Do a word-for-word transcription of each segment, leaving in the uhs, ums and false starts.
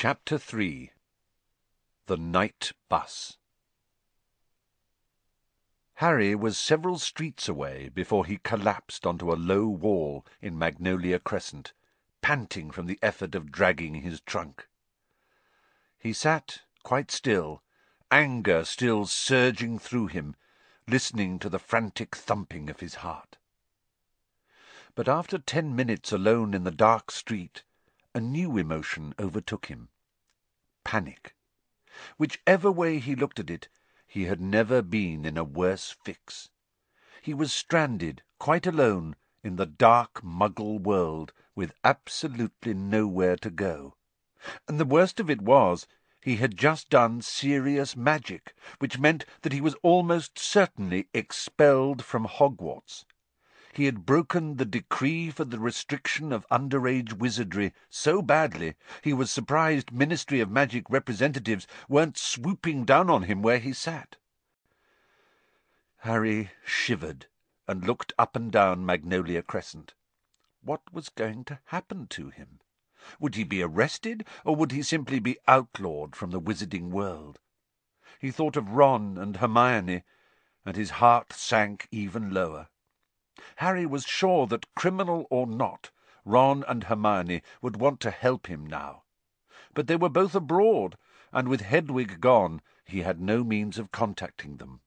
Chapter three. The Night Bus. Harry was several streets away before he collapsed onto a low wall in Magnolia Crescent, panting from the effort of dragging his trunk. He sat quite still, anger still surging through him, listening to the frantic thumping of his heart. But after ten minutes alone in the dark street, a new emotion overtook him. Panic. Whichever way he looked at it, he had never been in a worse fix. He was stranded, quite alone, in the dark Muggle world, with absolutely nowhere to go. And the worst of it was, he had just done serious magic, which meant that he was almost certainly expelled from Hogwarts. He had broken the decree for the restriction of underage wizardry so badly he was surprised Ministry of Magic representatives weren't swooping down on him where he sat. Harry shivered and looked up and down Magnolia Crescent. What was going to happen to him? Would he be arrested, or would he simply be outlawed from the wizarding world? He thought of Ron and Hermione, and his heart sank even lower. Harry was sure that, criminal or not, Ron and Hermione would want to help him now. But they were both abroad, and with Hedwig gone, he had no means of contacting them.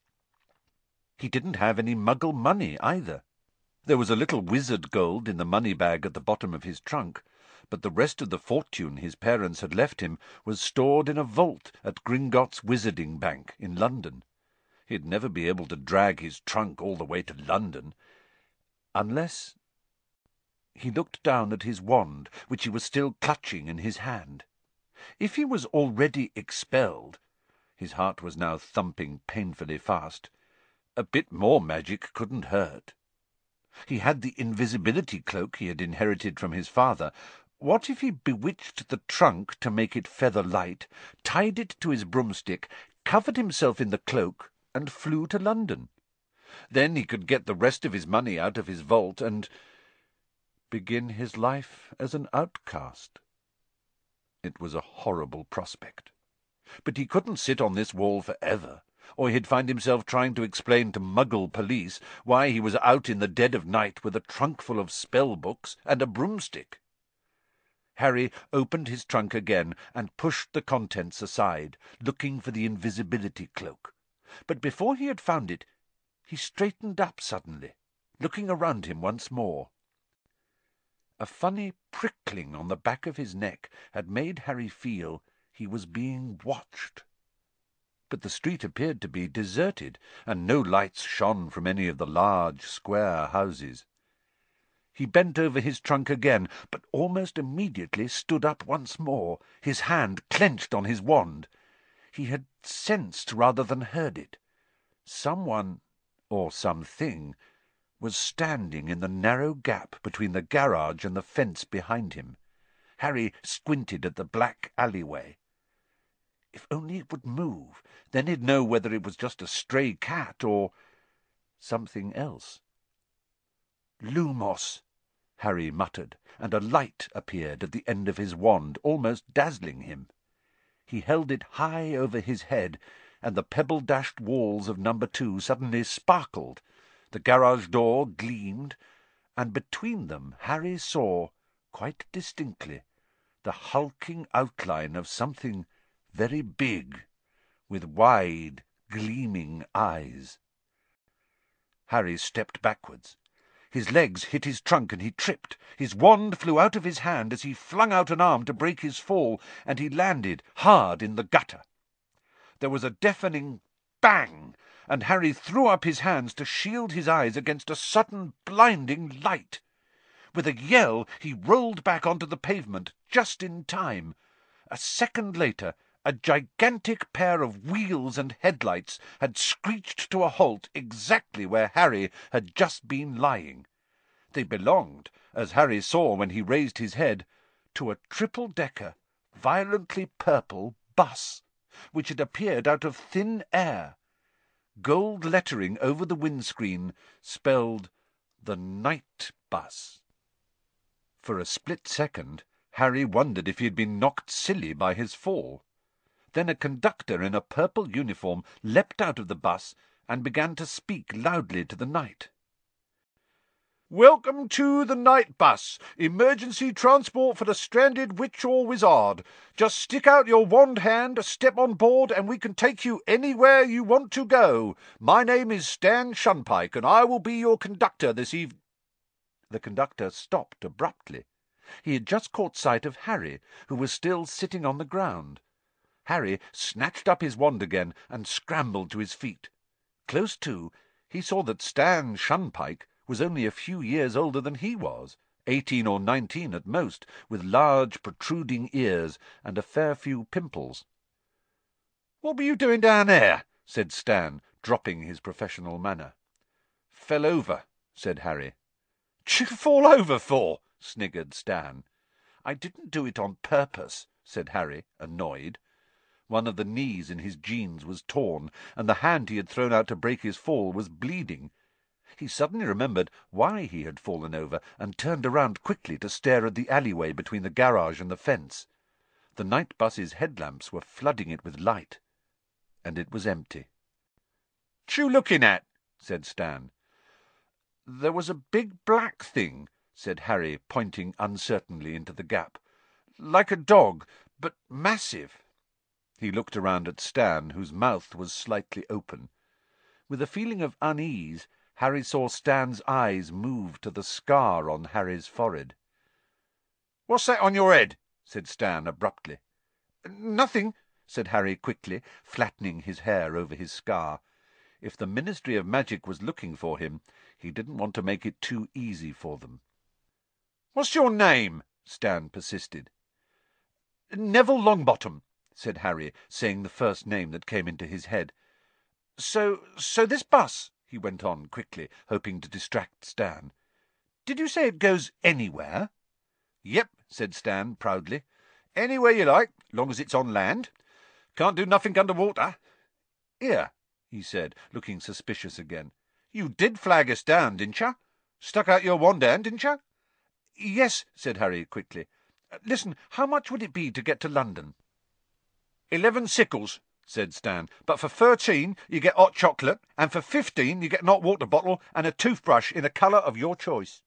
He didn't have any Muggle money either. There was a little wizard gold in the money bag at the bottom of his trunk, but the rest of the fortune his parents had left him was stored in a vault at Gringotts Wizarding Bank in London. He'd never be able to drag his trunk all the way to London. Unless... He looked down at his wand, which he was still clutching in his hand. If he was already expelled, his heart was now thumping painfully fast, a bit more magic couldn't hurt. He had the invisibility cloak he had inherited from his father. What if he bewitched the trunk to make it feather light, tied it to his broomstick, covered himself in the cloak, and flew to London? Then he could get the rest of his money out of his vault and begin his life as an outcast. It was a horrible prospect. But he couldn't sit on this wall forever, or he'd find himself trying to explain to Muggle police why he was out in the dead of night with a trunk full of spell books and a broomstick. Harry opened his trunk again and pushed the contents aside, looking for the invisibility cloak. But before he had found it, he straightened up suddenly, looking around him once more. A funny prickling on the back of his neck had made Harry feel he was being watched. But the street appeared to be deserted, and no lights shone from any of the large square houses. He bent over his trunk again, but almost immediately stood up once more, his hand clenched on his wand. He had sensed rather than heard it. Someone, or something, was standing in the narrow gap between the garage and the fence behind him. Harry squinted at the black alleyway. If only it would move, then he'd know whether it was just a stray cat or something else. Lumos, Harry muttered, and a light appeared at the end of his wand, almost dazzling him. He held it high over his head, and the pebble-dashed walls of number two suddenly sparkled. The garage door gleamed, and between them Harry saw, quite distinctly, the hulking outline of something very big, with wide, gleaming eyes. Harry stepped backwards. His legs hit his trunk and he tripped. His wand flew out of his hand as he flung out an arm to break his fall, and he landed hard in the gutter. There was a deafening bang, and Harry threw up his hands to shield his eyes against a sudden blinding light. With a yell, he rolled back onto the pavement just in time. A second later, a gigantic pair of wheels and headlights had screeched to a halt exactly where Harry had just been lying. They belonged, as Harry saw when he raised his head, to a triple-decker, violently purple bus, which had appeared out of thin air. Gold lettering over the windscreen spelled "The Night Bus." For a split second, Harry wondered if he had been knocked silly by his fall. Then a conductor in a purple uniform leapt out of the bus and began to speak loudly to the night. "Welcome to the night bus. Emergency transport for the stranded witch or wizard. Just stick out your wand hand, step on board, and we can take you anywhere you want to go. My name is Stan Shunpike, and I will be your conductor this evening." The conductor stopped abruptly. He had just caught sight of Harry, who was still sitting on the ground. Harry snatched up his wand again and scrambled to his feet. Close to, he saw that Stan Shunpike was only a few years older than he was, eighteen or nineteen at most, with large protruding ears and a fair few pimples. "What were you doing down there?" said Stan, dropping his professional manner. "Fell over," said Harry. "What'd you fall over for?" sniggered Stan. "I didn't do it on purpose," said Harry, annoyed. One of the knees in his jeans was torn, and the hand he had thrown out to break his fall was bleeding. He suddenly remembered why he had fallen over, and turned around quickly to stare at the alleyway between the garage and the fence. The night bus's headlamps were flooding it with light, and it was empty. "What you looking at?" said Stan. "There was a big black thing," said Harry, pointing uncertainly into the gap. "Like a dog, but massive." He looked around at Stan, whose mouth was slightly open. With a feeling of unease, Harry saw Stan's eyes move to the scar on Harry's forehead. "What's that on your head?" said Stan abruptly. "Nothing," said Harry quickly, flattening his hair over his scar. If the Ministry of Magic was looking for him, he didn't want to make it too easy for them. "What's your name?" Stan persisted. "Neville Longbottom," said Harry, saying the first name that came into his head. So, so this bus," he went on quickly, hoping to distract Stan. "Did you say it goes anywhere?" "Yep," said Stan proudly. "Anywhere you like, long as it's on land. Can't do nothing under water. Here," he said, looking suspicious again. "You did flag us down, didn't you? Stuck out your wand hand, didn't you?" "Yes," said Harry quickly. "Listen, how much would it be to get to London?" "Eleven sickles," said Stan. "But for thirteen you get hot chocolate, and for fifteen you get an hot water bottle and a toothbrush in a colour of your choice."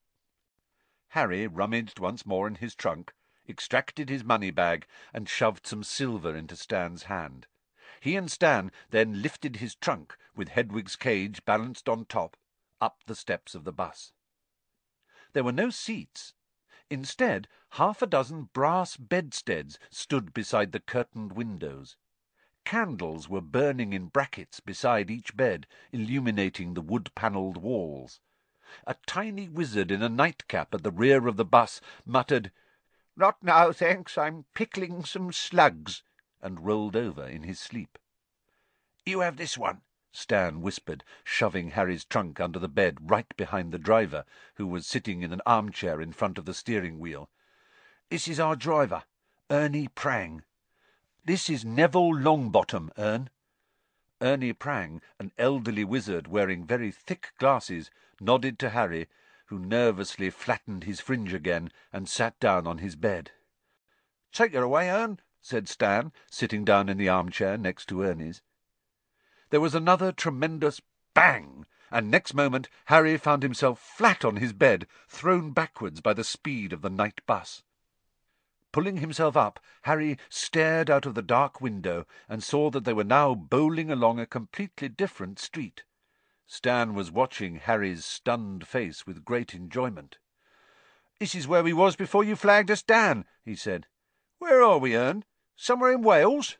Harry rummaged once more in his trunk, extracted his money bag, and shoved some silver into Stan's hand. He and Stan then lifted his trunk, with Hedwig's cage balanced on top, up the steps of the bus. There were no seats. Instead, half a dozen brass bedsteads stood beside the curtained windows. Candles were burning in brackets beside each bed, illuminating the wood-panelled walls. A tiny wizard in a nightcap at the rear of the bus muttered, "Not now, thanks, I'm pickling some slugs," and rolled over in his sleep. "You have this one," Stan whispered, shoving Harry's trunk under the bed right behind the driver, who was sitting in an armchair in front of the steering wheel. "This is our driver, Ernie Prang. This is Neville Longbottom, Ern." Ernie Prang, an elderly wizard wearing very thick glasses, nodded to Harry, who nervously flattened his fringe again and sat down on his bed. "Take her away, Ern," said Stan, sitting down in the armchair next to Ernie's. There was another tremendous bang, and next moment Harry found himself flat on his bed, thrown backwards by the speed of the night bus. Pulling himself up, Harry stared out of the dark window and saw that they were now bowling along a completely different street. Stan was watching Harry's stunned face with great enjoyment. "This is where we was before you flagged us down," he said. "Where are we, Ern? Somewhere in Wales?"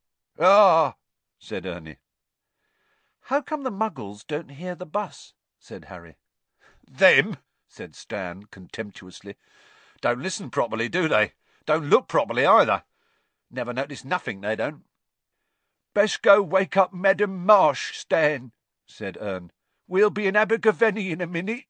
"Ah," said Ernie. "How come the Muggles don't hear the bus?" said Harry. "Them," said Stan contemptuously. "Don't listen properly, do they? Don't look properly either. Never notice nothing, they don't." "Best go wake up Madam Marsh, Stan," said Ern. "We'll be in Abergavenny in a minute."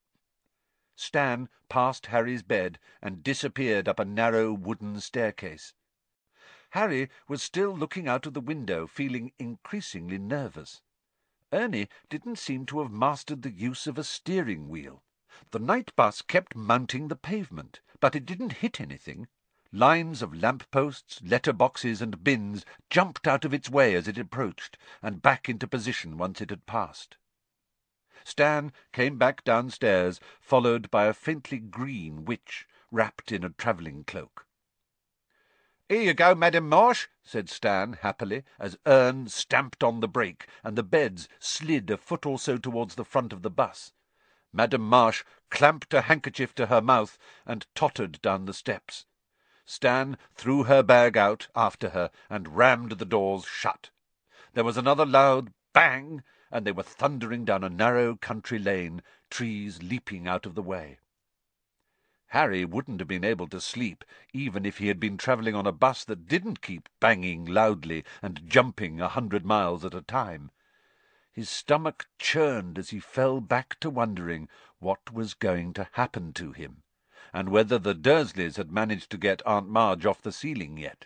Stan passed Harry's bed and disappeared up a narrow wooden staircase. Harry was still looking out of the window, feeling increasingly nervous. Ernie didn't seem to have mastered the use of a steering wheel. The night bus kept mounting the pavement, but it didn't hit anything. Lines of lamp-posts, letter-boxes and bins jumped out of its way as it approached, and back into position once it had passed. Stan came back downstairs, followed by a faintly green witch, wrapped in a travelling cloak. "Here you go, Madame Marsh," said Stan happily, as Ern stamped on the brake, and the beds slid a foot or so towards the front of the bus. Madame Marsh clamped a handkerchief to her mouth and tottered down the steps. Stan threw her bag out after her and rammed the doors shut. There was another loud bang, and they were thundering down a narrow country lane, trees leaping out of the way. Harry wouldn't have been able to sleep, even if he had been travelling on a bus that didn't keep banging loudly and jumping a hundred miles at a time. His stomach churned as he fell back to wondering what was going to happen to him, and whether the Dursleys had managed to get Aunt Marge off the ceiling yet.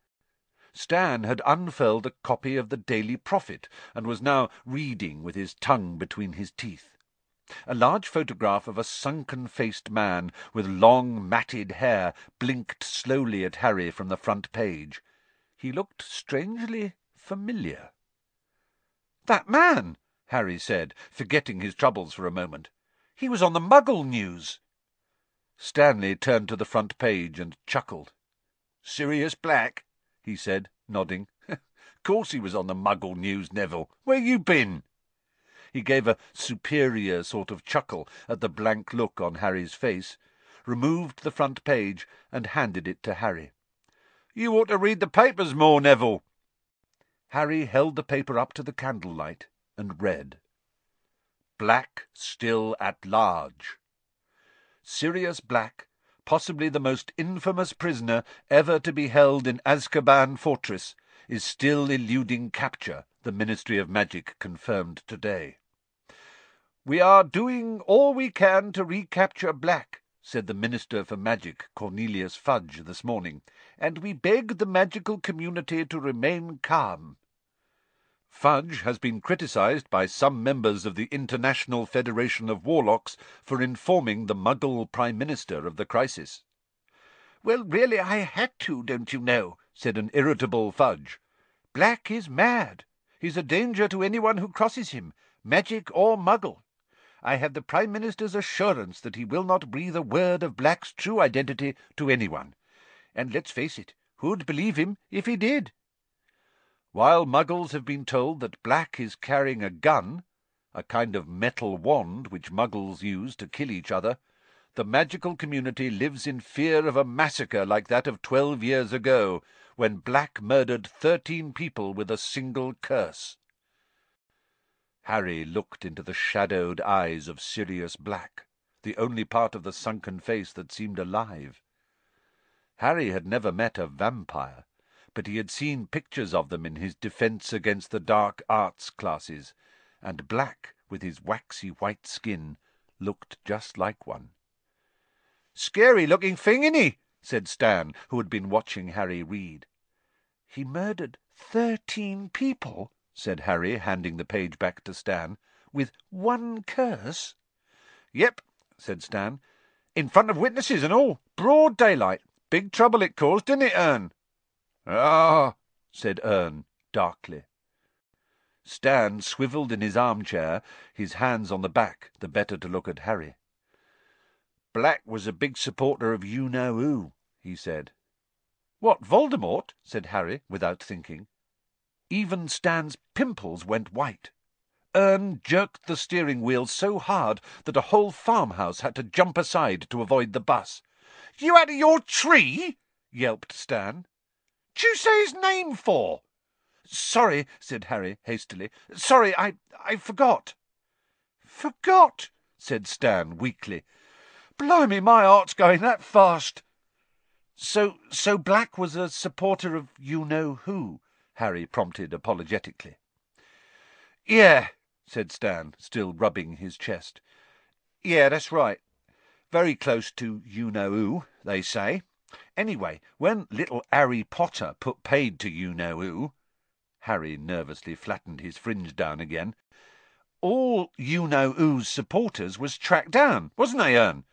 Stan had unfurled a copy of the Daily Prophet, and was now reading with his tongue between his teeth. A large photograph of a sunken-faced man with long matted hair blinked slowly at Harry from the front page. He looked strangely familiar. "That man," Harry said, forgetting his troubles for a moment. "He was on the Muggle news." Stanley turned to the front page and chuckled. "Sirius Black?" he said, nodding. "Course he was on the Muggle news, Neville. Where you been?" He gave a superior sort of chuckle at the blank look on Harry's face, removed the front page, and handed it to Harry. "You ought to read the papers more, Neville." Harry held the paper up to the candlelight and read. Black still at large. Sirius Black, possibly the most infamous prisoner ever to be held in Azkaban Fortress, is still eluding capture, the Ministry of Magic confirmed today. "We are doing all we can to recapture Black," said the Minister for Magic, Cornelius Fudge, this morning, "and we beg the magical community to remain calm." Fudge has been criticised by some members of the International Federation of Warlocks for informing the Muggle Prime Minister of the crisis. "Well, really, I had to, don't you know," said an irritable Fudge. "Black is mad. He's a danger to anyone who crosses him, magic or Muggle. I have the Prime Minister's assurance that he will not breathe a word of Black's true identity to anyone. And let's face it, who'd believe him if he did? While Muggles have been told that Black is carrying a gun, a kind of metal wand which Muggles use to kill each other, the magical community lives in fear of a massacre like that of twelve years ago, when Black murdered thirteen people with a single curse." Harry looked into the shadowed eyes of Sirius Black, the only part of the sunken face that seemed alive. Harry had never met a vampire, but he had seen pictures of them in his Defence Against the Dark Arts classes, and Black, with his waxy white skin, looked just like one. "Scary-looking thing, isn't he?" said Stan, who had been watching Harry read. "He murdered thirteen people," said Harry, handing the page back to Stan, "with one curse." "Yep," said Stan. "In front of witnesses and all. Broad daylight. Big trouble it caused, didn't it, Ern?" "Ah," said Ern, darkly. Stan swivelled in his armchair, his hands on the back, the better to look at Harry. "Black was a big supporter of you-know-who," he said. "What, Voldemort?" said Harry, without thinking. Even Stan's pimples went white. Ern jerked the steering wheel so hard that a whole farmhouse had to jump aside to avoid the bus. "You out of your tree?" yelped Stan. "D'you you say his name for?" "Sorry," said Harry hastily. "Sorry, I I forgot." "Forgot?" said Stan weakly. "Blimey, my heart's going that fast." So, so Black was a supporter of you-know-who, Harry prompted apologetically. "Yeah," said Stan, still rubbing his chest. "Yeah, that's right. Very close to you-know-who, they say. Anyway, when little Harry Potter put paid to you-know-who," Harry nervously flattened his fringe down again, "all you-know-who's supporters was tracked down, wasn't they, Ern?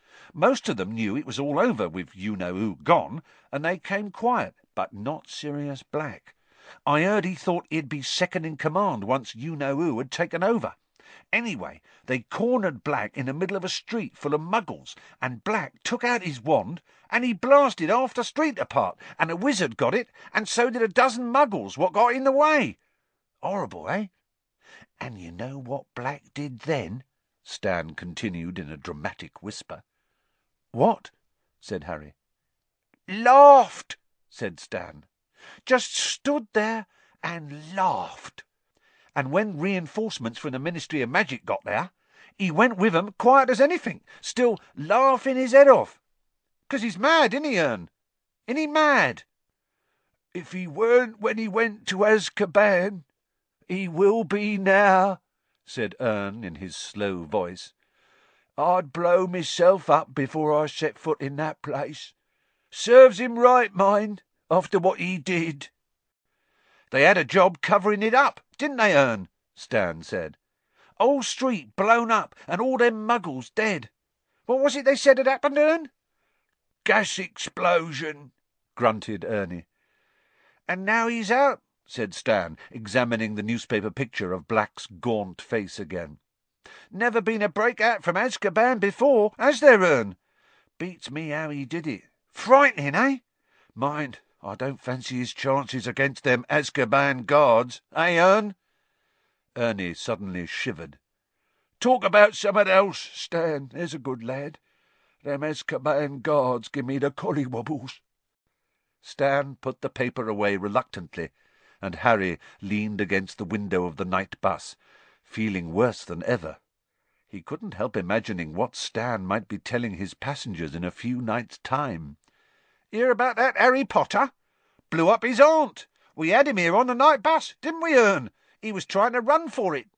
Most of them knew it was all over with you-know-who gone, and they came quiet, but not Sirius Black. I heard he thought he'd be second in command once you-know-who had taken over. Anyway, they cornered Black in the middle of a street full of muggles, and Black took out his wand, and he blasted half the street apart, and a wizard got it, and so did a dozen muggles what got in the way. Horrible, eh? And you know what Black did then? Stan continued in a dramatic whisper. What? Said Harry. Laughed, said Stan. Just stood there and laughed. And when reinforcements from the Ministry of Magic got there, he went with 'em quiet as anything, still laughing his head off. 'Cause he's mad, isn't he, Ern? Isn't he mad? If he weren't when he went to Azkaban, he will be now, said Ern in his slow voice. I'd blow myself up before I set foot in that place. Serves him right, mind, after what he did. They had a job covering it up, didn't they, Ern? Stan said. Whole street blown up, and all them muggles dead. What was it they said had happened, Ern? Gas explosion, grunted Ernie. And now he's out, said Stan, examining the newspaper picture of Black's gaunt face again. Never been a breakout from Azkaban before, has there, Ern? Beats me how he did it. Frightening, eh? Mind, I don't fancy his chances against them Azkaban guards, eh, Ern? Ernie suddenly shivered. Talk about something else, Stan, there's a good lad. Them Azkaban guards give me the collywobbles. Stan put the paper away reluctantly, and Harry leaned against the window of the night bus, feeling worse than ever. He couldn't help imagining what Stan might be telling his passengers in a few nights' time. Hear about that Harry Potter? Blew up his aunt. We had him here on the night bus, didn't we, Ern? He was trying to run for it.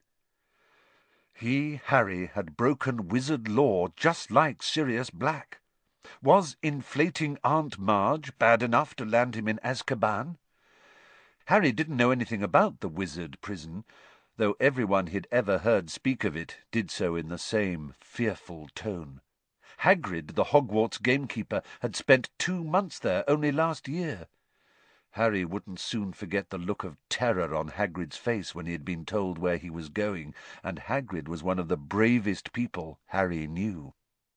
He, Harry, had broken wizard law just like Sirius Black. Was inflating Aunt Marge bad enough to land him in Azkaban? Harry didn't know anything about the wizard prison, though everyone he'd ever heard speak of it did so in the same fearful tone. Hagrid, the Hogwarts gamekeeper, had spent two months there only last year. Harry wouldn't soon forget the look of terror on Hagrid's face when he had been told where he was going, and Hagrid was one of the bravest people Harry knew.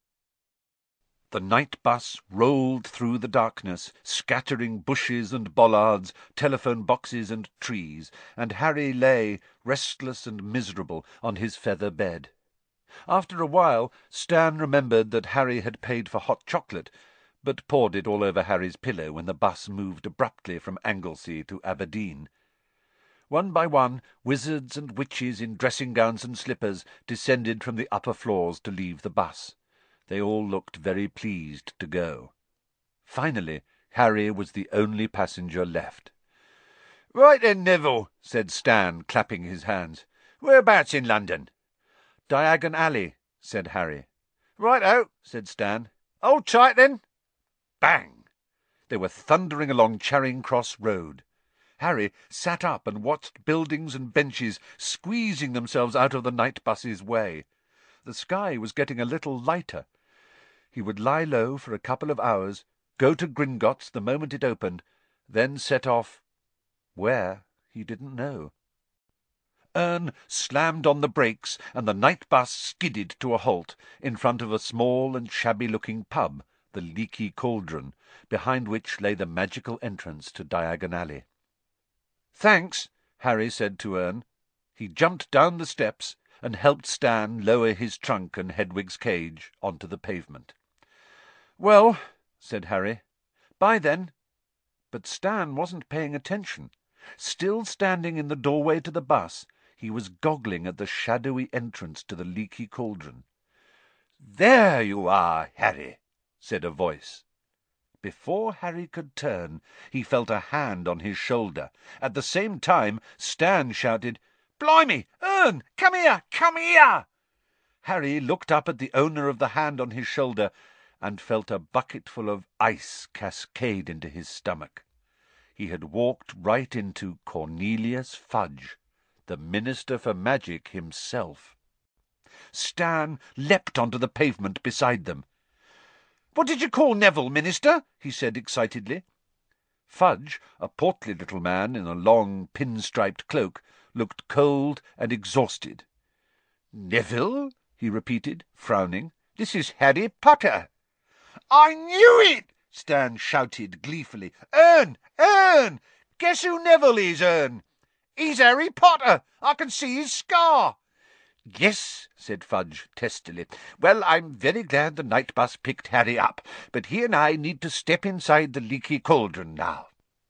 The night bus rolled through the darkness, scattering bushes and bollards, telephone boxes and trees, and Harry lay, restless and miserable, on his feather bed. After a while, Stan remembered that Harry had paid for hot chocolate, but poured it all over Harry's pillow when the bus moved abruptly from Anglesey to Aberdeen. One by one, wizards and witches in dressing-gowns and slippers descended from the upper floors to leave the bus. They all looked very pleased to go. Finally, Harry was the only passenger left. "Right then, Neville," said Stan, clapping his hands. "Whereabouts in London?" "Diagon Alley," said Harry. "Right-o," said Stan. "Hold tight, then." Bang! They were thundering along Charing Cross Road. Harry sat up and watched buildings and benches squeezing themselves out of the night bus's way. The sky was getting a little lighter. He would lie low for a couple of hours, go to Gringotts the moment it opened, then set off. Where, he didn't know. Ern slammed on the brakes, and the night bus skidded to a halt in front of a small and shabby-looking pub, the Leaky Cauldron, behind which lay the magical entrance to Diagon Alley. "Thanks," Harry said to Ern. He jumped down the steps and helped Stan lower his trunk and Hedwig's cage onto the pavement. "Well," said Harry, "bye then." But Stan wasn't paying attention. Still standing in the doorway to the bus, he was goggling at the shadowy entrance to the Leaky Cauldron. "There you are, Harry," said a voice. Before Harry could turn, he felt a hand on his shoulder. At the same time, Stan shouted, "Blimey, Ern, come here, come here!" Harry looked up at the owner of the hand on his shoulder and felt a bucketful of ice cascade into his stomach. He had walked right into Cornelius Fudge, the Minister for Magic himself. Stan leapt onto the pavement beside them. What did you call Neville, Minister? He said excitedly. Fudge, a portly little man in a long pin-striped cloak, looked cold and exhausted. Neville? He repeated, frowning. This is Harry Potter. I knew it! Stan shouted gleefully. Ern! Ern! Guess who Neville is, Ern? He's Harry Potter. I can see his scar. Yes, said Fudge testily. Well, I'm very glad the night bus picked Harry up, but he and I need to step inside the leaky cauldron now.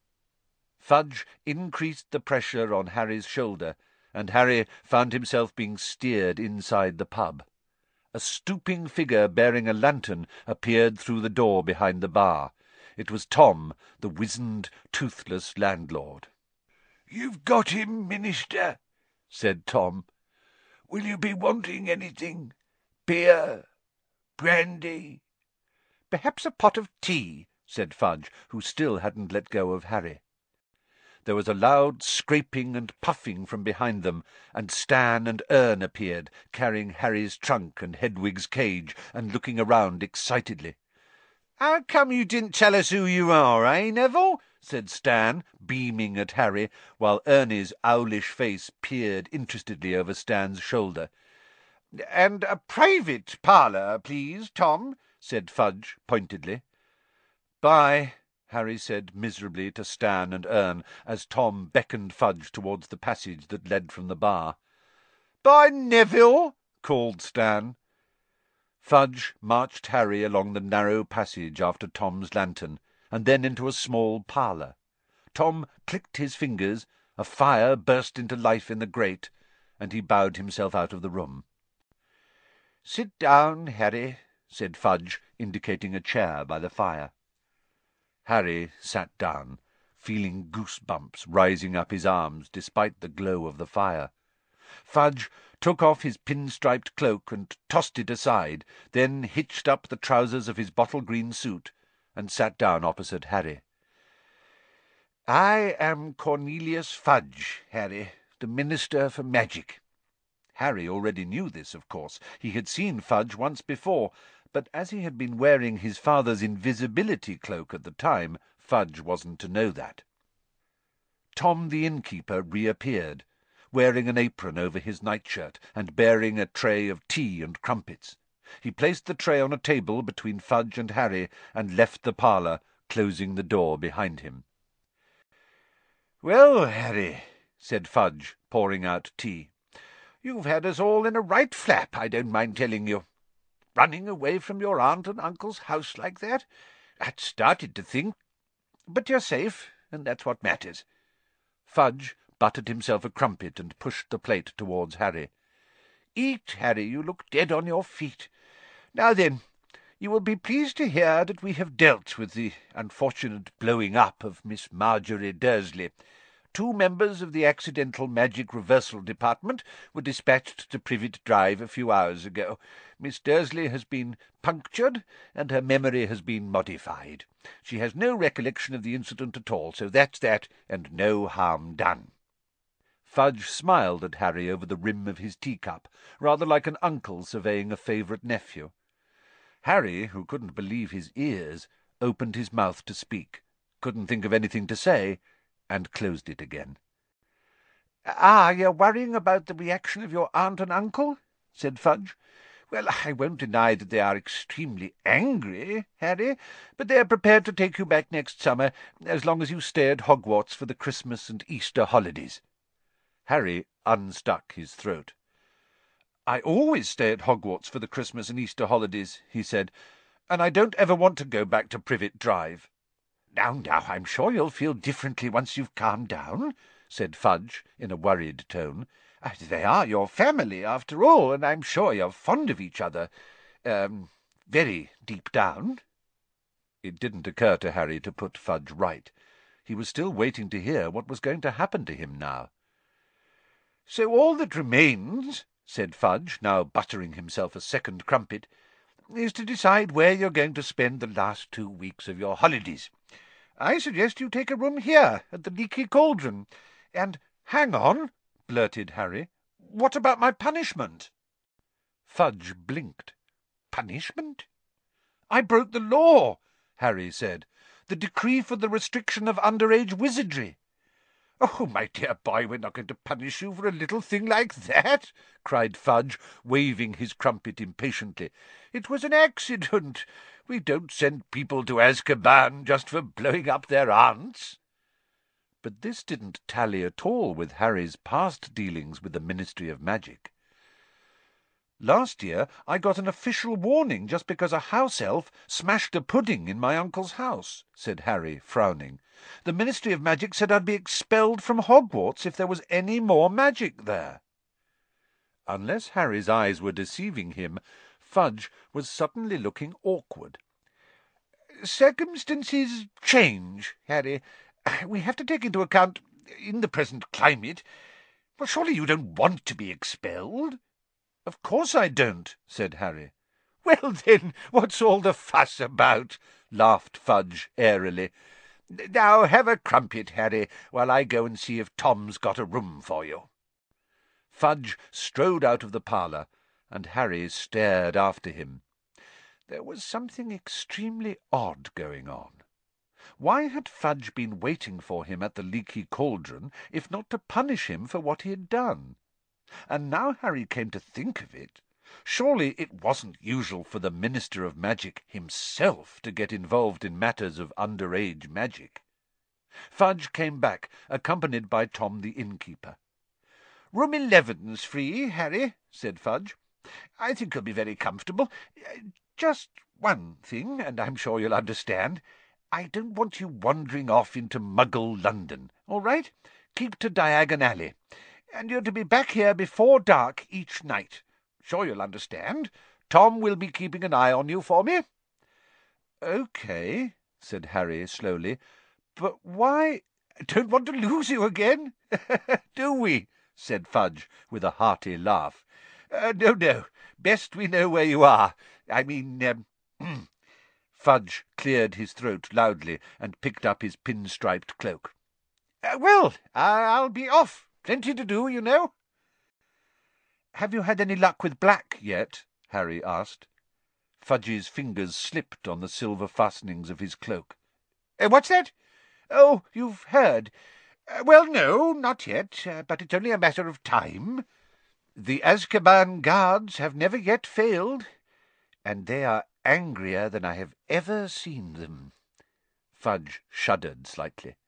Fudge increased the pressure on Harry's shoulder, and Harry found himself being steered inside the pub. A stooping figure bearing a lantern appeared through the door behind the bar. It was Tom, the wizened, toothless landlord. "You've got him, Minister," said Tom. "Will you be wanting anything? Beer? Brandy?" "Perhaps a pot of tea," said Fudge, who still hadn't let go of Harry. There was a loud scraping and puffing from behind them, and Stan and Ern appeared, carrying Harry's trunk and Hedwig's cage, and looking around excitedly. "How come you didn't tell us who you are, eh, Neville?" said Stan, beaming at Harry, while Ernie's owlish face peered interestedly over Stan's shoulder. "And a private parlour, please, Tom," said Fudge pointedly. "Bye," Harry said miserably to Stan and Ern, as Tom beckoned Fudge towards the passage that led from the bar. "Bye, Neville," called Stan. Fudge marched Harry along the narrow passage after Tom's lantern, and then into a small parlour. Tom clicked his fingers, a fire burst into life in the grate, and he bowed himself out of the room. "Sit down, Harry," said Fudge, indicating a chair by the fire. Harry sat down, feeling goose-bumps rising up his arms despite the glow of the fire. Fudge took off his pin-striped cloak and tossed it aside, then hitched up the trousers of his bottle-green suit, and sat down opposite Harry. "I am Cornelius Fudge, Harry, the Minister for Magic." Harry already knew this, of course. He had seen Fudge once before, but as he had been wearing his father's invisibility cloak at the time, Fudge wasn't to know that. Tom the innkeeper reappeared, wearing an apron over his nightshirt, and bearing a tray of tea and crumpets. He placed the tray on a table between Fudge and Harry, and left the parlour, closing the door behind him. "Well, Harry," said Fudge, pouring out tea, "you've had us all in a right flap, I don't mind telling you. Running away from your aunt and uncle's house like that. I'd started to think. But you're safe, and that's what matters." Fudge buttered himself a crumpet and pushed the plate towards Harry. "Eat, Harry, you look dead on your feet. Now then, you will be pleased to hear that we have dealt with the unfortunate blowing up of Miss Marjorie Dursley. Two members of the Accidental Magic Reversal Department were dispatched to Privet Drive a few hours ago. Miss Dursley has been punctured, and her memory has been modified. She has no recollection of the incident at all, so that's that, and no harm done." Fudge smiled at Harry over the rim of his teacup, rather like an uncle surveying a favourite nephew. Harry, who couldn't believe his ears, opened his mouth to speak, couldn't think of anything to say, and closed it again. "Ah, you're worrying about the reaction of your aunt and uncle?" said Fudge. "Well, I won't deny that they are extremely angry, Harry, but they are prepared to take you back next summer, as long as you stay at Hogwarts for the Christmas and Easter holidays." Harry unstuck his throat. "I always stay at Hogwarts for the Christmas and Easter holidays," he said, "and I don't ever want to go back to Privet Drive." "Now, now, I'm sure you'll feel differently once you've calmed down," said Fudge in a worried tone. "They are your family, after all, and I'm sure you're fond of each other, um, very deep down." It didn't occur to Harry to put Fudge right. He was still waiting to hear what was going to happen to him now. "So all that remains," said Fudge, now buttering himself a second crumpet, "is to decide where you're going to spend the last two weeks of your holidays. I suggest you take a room here at the Leaky Cauldron. And hang on," blurted Harry, "what about my punishment?" Fudge blinked. "Punishment?" I broke the law, Harry said. The decree for the restriction of underage wizardry. Oh, my dear boy, we're not going to punish you for a little thing like that, cried Fudge, waving his crumpet impatiently. It was an accident. We don't send people to Azkaban just for blowing up their aunts. But this didn't tally at all with Harry's past dealings with the Ministry of Magic. Last year I got an official warning just because a house elf smashed a pudding in my uncle's house, said Harry, frowning. The Ministry of Magic said I'd be expelled from Hogwarts if there was any more magic there. Unless Harry's eyes were deceiving him, Fudge was suddenly looking awkward. Circumstances change, Harry. We have to take into account, in the present climate. Well, surely you don't want to be expelled? Of course I don't, said Harry. Well, then, what's all the fuss about? Laughed Fudge airily. Now have a crumpet, Harry, while I go and see if Tom's got a room for you. Fudge strode out of the parlour, and Harry stared after him. There was something extremely odd going on. Why had Fudge been waiting for him at the Leaky Cauldron, if not to punish him for what he had done? And now Harry came to think of it, surely it wasn't usual for the Minister of Magic himself to get involved in matters of underage magic. Fudge came back, accompanied by Tom the innkeeper. "Room eleven's free, Harry," said Fudge. "I think you'll be very comfortable. Just one thing, and I'm sure you'll understand. I don't want you wandering off into Muggle London, all right? Keep to Diagon Alley. And you're to be back here before dark each night. Sure you'll understand. Tom will be keeping an eye on you for me." "OK," said Harry slowly. "But why—" "Don't want to lose you again, do we?" said Fudge, with a hearty laugh. Uh, no, no. Best we know where you are. I mean, um... Fudge cleared his throat loudly and picked up his pin-striped cloak. Uh, well, I'll be off. Plenty to do, you know. "Have you had any luck with Black yet?" Harry asked. Fudge's fingers slipped on the silver fastenings of his cloak. Uh, what's that? Oh, you've heard. Uh, well, no, not yet, uh, but it's only a matter of time. The Azkaban guards have never yet failed, and they are angrier than I have ever seen them. Fudge shuddered slightly.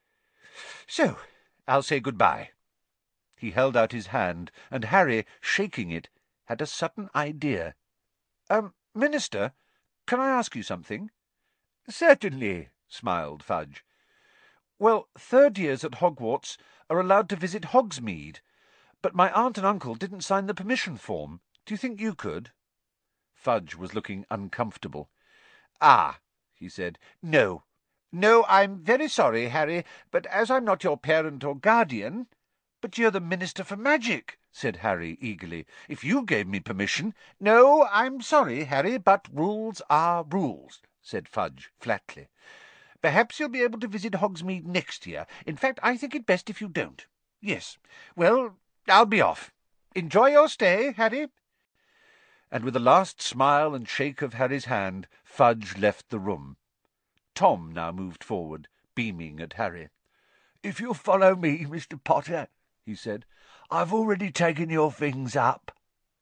So, I'll say good-bye. He held out his hand, and Harry, shaking it, had a sudden idea. Um, Minister, can I ask you something? Certainly, smiled Fudge. Well, third years at Hogwarts are allowed to visit Hogsmeade, but my aunt and uncle didn't sign the permission form. Do you think you could? Fudge was looking uncomfortable. Ah, he said, no. No, I'm very sorry, Harry, but as I'm not your parent or guardian— But you're the Minister for Magic, said Harry eagerly. If you gave me permission— No, I'm sorry, Harry, but rules are rules, said Fudge flatly. Perhaps you'll be able to visit Hogsmeade next year. In fact, I think it best if you don't. Yes. Well, I'll be off. Enjoy your stay, Harry. And with a last smile and shake of Harry's hand, Fudge left the room. Tom now moved forward, beaming at Harry. "If you'll follow me, Mister Potter," he said, "I've already taken your things up."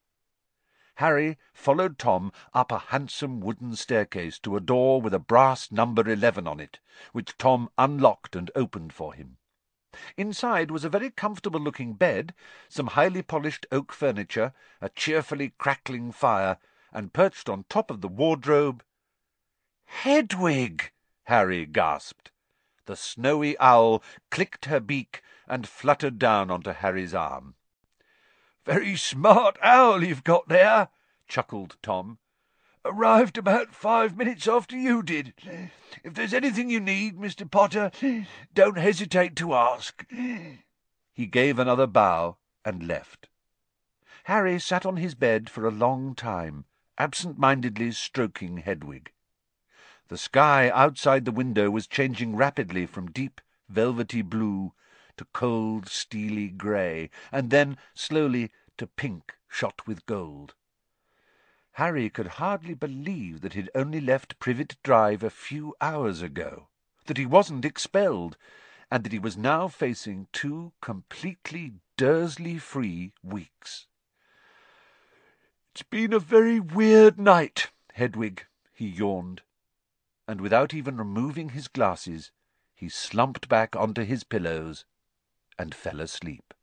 Harry followed Tom up a handsome wooden staircase to a door with a brass number eleven on it, which Tom unlocked and opened for him. Inside was a very comfortable-looking bed, some highly polished oak furniture, a cheerfully crackling fire, and perched on top of the wardrobe— "Hedwig!" Harry gasped. The snowy owl clicked her beak and fluttered down onto Harry's arm. "Very smart owl you've got there," chuckled Tom. "Arrived about five minutes after you did. If there's anything you need, Mister Potter, don't hesitate to ask." He gave another bow and left. Harry sat on his bed for a long time, absent-mindedly stroking Hedwig. The sky outside the window was changing rapidly from deep, velvety blue to cold, steely grey, and then slowly to pink shot with gold. Harry could hardly believe that he'd only left Privet Drive a few hours ago, that he wasn't expelled, and that he was now facing two completely Dursley-free weeks. "It's been a very weird night, Hedwig," he yawned, and without even removing his glasses, he slumped back onto his pillows and fell asleep.